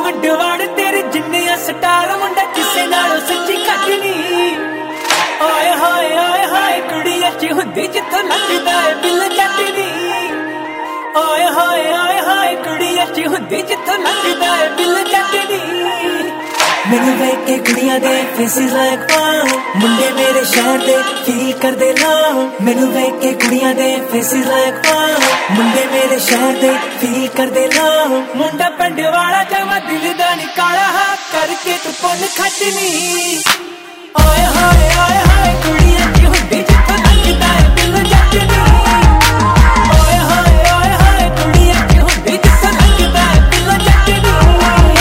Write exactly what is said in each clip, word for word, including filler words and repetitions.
पटवाड़ तेरे जिन्नियां स्टार मुंडा किसे नालों सच्ची घट नहीं। ओए होए ओए होए कुड़ी अच्छी हुंदी जिथों लगदा है बिल जट नहीं। ओए होए ओए होए कुड़ी अच्छी हुंदी जिथों लगदा है बिल जट नहीं। मैनू वेख के कुड़ियां दे फेसिस लाइक वाओ मुंडे मेरे शहर दे फील कर दे लाओ। मैनू वेख के कुड़ियां दे फेसिस लाइक वाओ मुंडे मेरे शहर दे फील कर दे लाओ। मुंडा पिंड वाला जावा दिल दा नी काला हा करके तू पुन खटनी। ओए होए ओए होए कुड़ी अच्छी हुंदी जिथों लगदा है बिल जट नहीं। ओए होए ओए होए कुड़ी अच्छी हुंदी जिथों लगदा है बिल जट नहीं।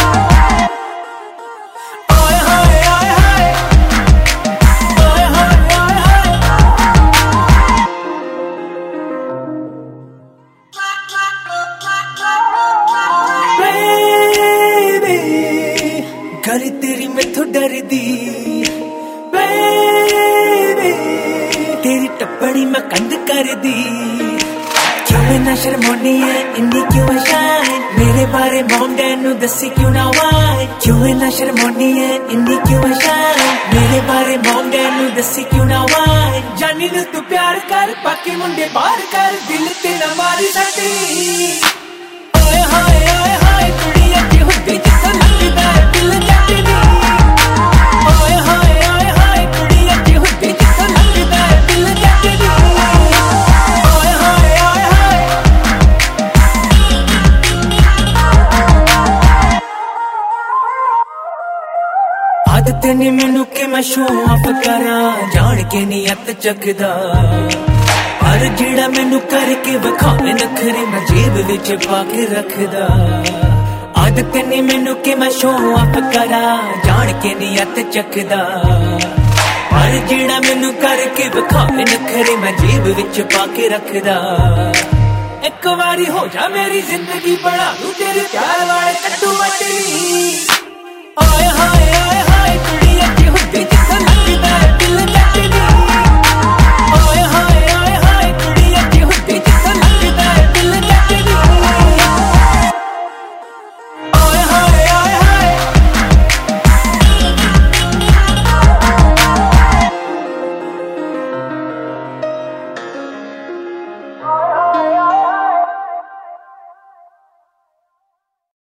गली तेरी मैथों डरदी बेबी तेरी टप्पड़ी मैं कंध कर दी। क्यों इन्ना शर्मानी है इन्नी क्यों शाय मेरे बारे मॉम डैड नू दसी क्यों ना वाई। क्यों इन्ना शर्मानी है इन्नी क्यों शाय मेरे बारे मॉम डैड नू दसी क्यों ना वाई। जानी नू तू प्यार कर बाकी मुंडे बाहर कर दिल तेरा मारी सटी। ओए हाय ओए हाय कुड़ी अच्छी हुंदी जिथों लगदा है बिल जट नहीं। ओए हाय ओए हाय कुड़ी अच्छी हुंदी जिथों लगदा है बिल जट नहीं। ओए हाय ओए हाय आदत नी मैनू कि मैं शो ऑफ करा जान के नी अत चकदा। हर जेड़ा मैनू करके विखावे नखरे मैं जेब विच पा के रखदा। आदत नी मैनू कि मैं शो ऑफ करा जान के नी अत चकदा। हर जेड़ा मैनू करके विखावे नखरे मैं जेब विच पा के रखदा। एक बारी हो जा मेरी जिंदगी बना दूं तेरे प्यार वाले कट्टू मटली।